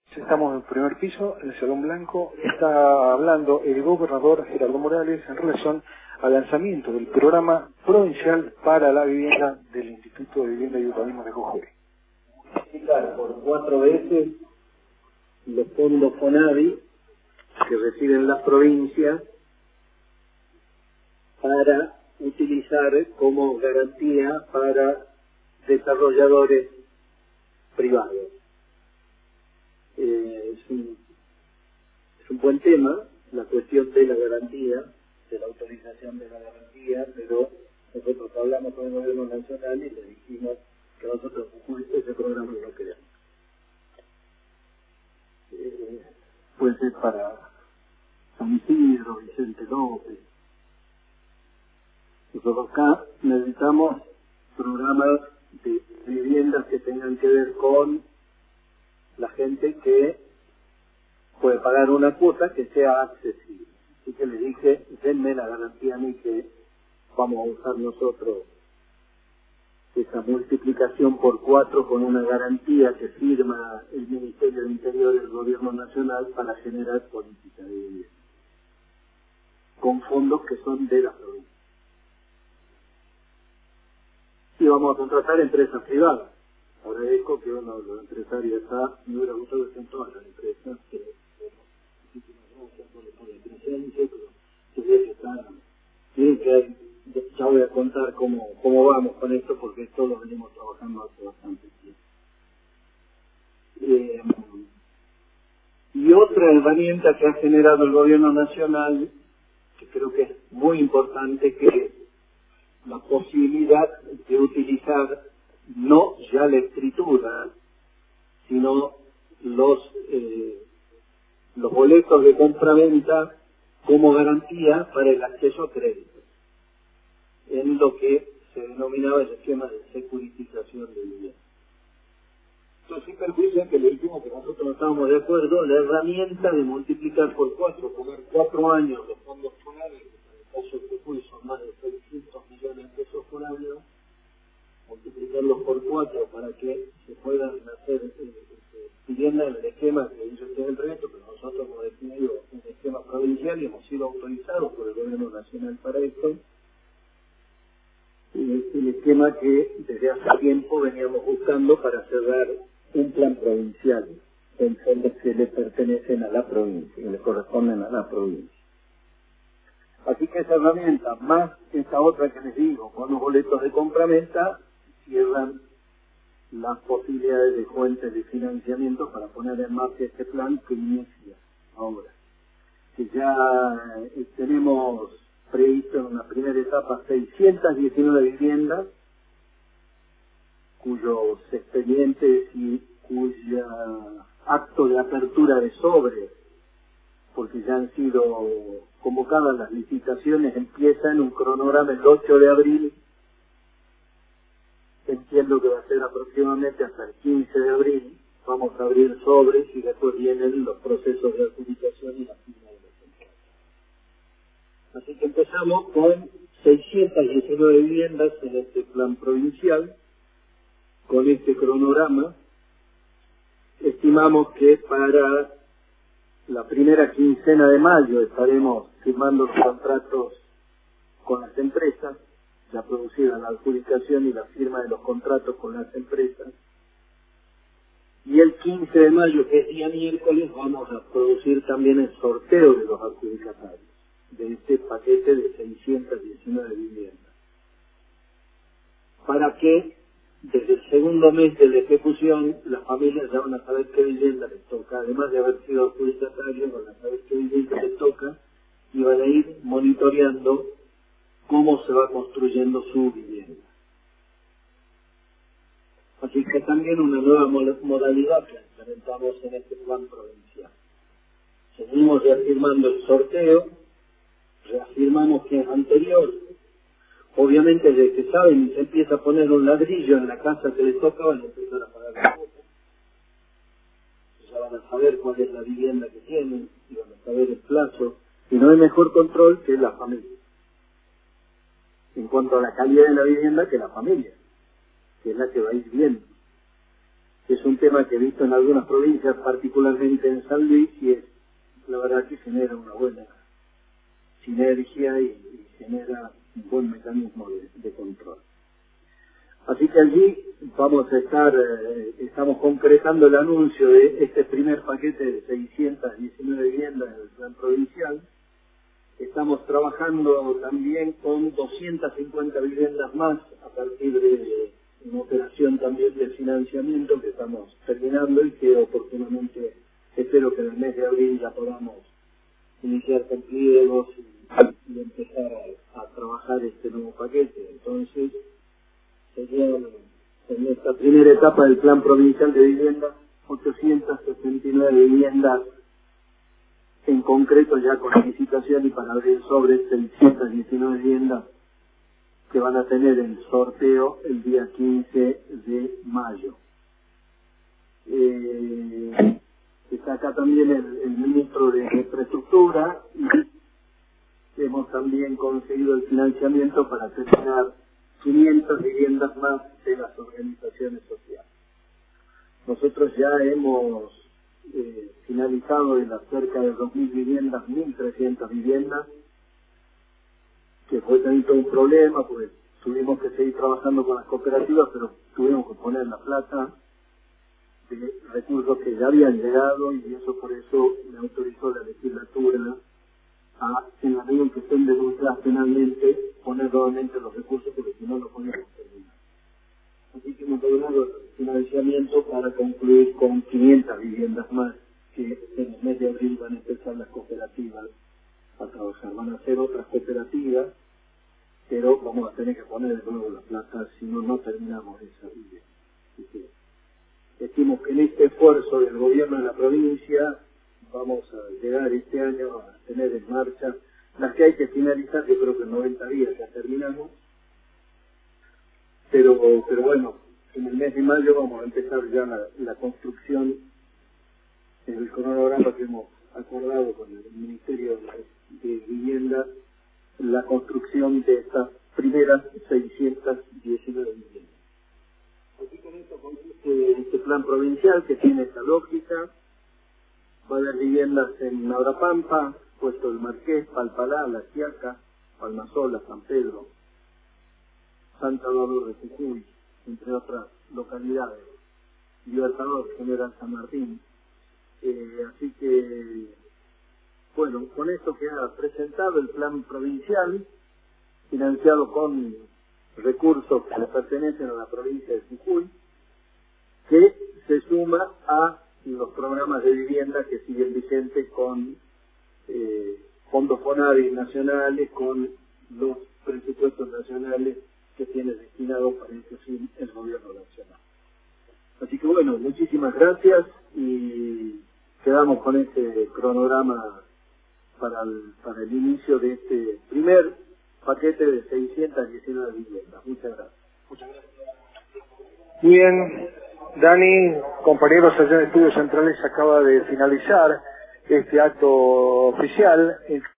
Estamos en el primer piso, en el Salón Blanco. Está hablando el gobernador Gerardo Morales en relación al lanzamiento del programa provincial para la vivienda del Instituto de Vivienda y Urbanismo de Jujuy. Multiplicar por 4 veces los fondos FONAVI que reciben las provincias para utilizar como garantía para desarrolladores privados. Es un buen tema la cuestión de la garantía, de la autorización de la garantía, pero nosotros hablamos con el gobierno nacional y le dijimos que nosotros ese programa no queremos. Puede ser para San Isidro, Vicente López. Nosotros acá necesitamos programas de viviendas que tengan que ver con la gente que puede pagar una cuota que sea accesible. Así que le dije, denme la garantía a mí que vamos a usar nosotros esa multiplicación por 4 con una garantía que firma el Ministerio del Interior del Gobierno Nacional para generar política de vivienda, con fondos que son de la provincia. Y vamos a contratar empresas privadas. Agradezco que uno de los empresarios está, me hubiera gustado que estén todas las empresas, que muchísimas gracias por la presencia, pero se ve que está, miren que hay, ya voy a contar cómo vamos con esto, porque esto lo venimos trabajando hace bastante tiempo. Y otra herramienta que ha generado el gobierno nacional, que creo que es muy importante, que es la posibilidad de utilizar no ya la escritura, sino los boletos de compra-venta como garantía para el acceso a crédito, en lo que se denominaba el esquema de securitización de vivienda. Entonces, sin perjuicio que le dijimos que nosotros no estábamos de acuerdo, la herramienta de multiplicar por 4, poner 4 años los fondos FONAVI, en el caso de Jujuy son más de 600 millones de pesos por año, multiplicarlos por 4 para que se puedan hacer vivienda en el esquema que ellos tienen previsto, pero nosotros hemos definido un esquema provincial y hemos sido autorizados por el gobierno nacional para esto. El esquema que desde hace tiempo veníamos buscando para cerrar un plan provincial en fondos que le pertenecen a la provincia, que le corresponden a la provincia. Así que esa herramienta, más esta otra que les digo, con los boletos de compra-venta, cierran las posibilidades de fuentes de financiamiento para poner en marcha este plan que inicia ahora. Que ya tenemos previsto en una primera etapa 619 viviendas, cuyos expedientes y cuya acto de apertura de sobre, porque ya han sido convocadas las licitaciones, empieza en un cronograma el 8 de abril, entiendo que va a ser aproximadamente hasta el 15 de abril, vamos a abrir sobres y después vienen los procesos de adjudicación y la firma de los contratos. Así que empezamos con 619 viviendas en este plan provincial, con este cronograma. Estimamos que para la primera quincena de mayo estaremos firmando los contratos con las empresas, ya producida la adjudicación y la firma de los contratos con las empresas. Y el 15 de mayo, que es día miércoles, vamos a producir también el sorteo de los adjudicatarios de este paquete de 619 viviendas. Para que desde el segundo mes de la ejecución las familias ya van a saber qué vivienda les toca, además de haber sido adjudicatarios, van a saber qué vivienda les toca y van a ir monitoreando cómo se va construyendo su vivienda. Así que también una nueva modalidad que implementamos en este plan provincial. Seguimos reafirmando el sorteo, reafirmamos que es anterior. Obviamente, desde que saben y se empieza a poner un ladrillo en la casa que les toca, van a empezar a pagar la cuota. Ya van a saber cuál es la vivienda que tienen, y van a saber el plazo. Y no hay mejor control que la familia, en cuanto a la calidad de la vivienda, que la familia, que es la que va a ir viendo. es un tema que he visto en algunas provincias, particularmente en San Luis, y es la verdad que genera una buena sinergia y genera un buen mecanismo de control. Así que allí vamos a estar, estamos concretando el anuncio de este primer paquete de 619 viviendas del plan provincial. Estamos trabajando también con 250 viviendas más a partir de una operación también de financiamiento que estamos terminando y que oportunamente espero que en el mes de abril ya podamos iniciar con pliegos y empezar a trabajar este nuevo paquete. Entonces, serían en esta primera etapa del plan provincial de vivienda 869 viviendas en concreto ya con licitación y para abrir sobre 619 viviendas que van a tener el sorteo el día 15 de mayo. Está acá también el ministro de Infraestructura y hemos también conseguido el financiamiento para terminar 500 viviendas más de las organizaciones sociales. Nosotros ya hemos finalizado de las cerca de 2.000 viviendas, 1.300 viviendas, que fue también todo un problema, pues tuvimos que seguir trabajando con las cooperativas, pero tuvimos que poner la plata de recursos que ya habían llegado y eso por eso me autorizó la legislatura a, en la medida en que estén denunciadas penalmente, poner nuevamente los recursos porque si no, no podíamos terminar. Así que hemos logrado el financiamiento para concluir con 500 viviendas más que en el mes de abril van a empezar las cooperativas a trabajar. Van a ser otras cooperativas, pero vamos a tener que poner de nuevo la plata, si no, no terminamos esa vivienda. Así que decimos que en este esfuerzo del gobierno de la provincia vamos a llegar este año a tener en marcha las que hay que finalizar, yo creo que en 90 días ya terminamos, pero bueno, en el mes de mayo vamos a empezar ya la construcción en el cronograma que hemos acordado con el Ministerio de Vivienda, la construcción de estas primeras 619 viviendas. Así con esto consiste este plan provincial que tiene esta lógica. Va a haber viviendas en Naurapampa, Puesto del Marqués, Palpalá, La Quiaca, Palmasola, San Pedro, Santa Dolor de Jujuy, entre otras localidades, Libertador, General San Martín. Así que, bueno, con esto queda presentado el plan provincial, financiado con recursos que le pertenecen a la provincia de Jujuy, que se suma a los programas de vivienda que siguen vigentes con fondos FONAVI nacionales, con los presupuestos nacionales que tiene destinados para este fin el gobierno nacional. Así que bueno, muchísimas gracias y quedamos con este cronograma para el inicio de este primer paquete de 619 viviendas. Muchas gracias. Bien, Dani, compañeros allá en Estudios Centrales, acaba de finalizar este acto oficial.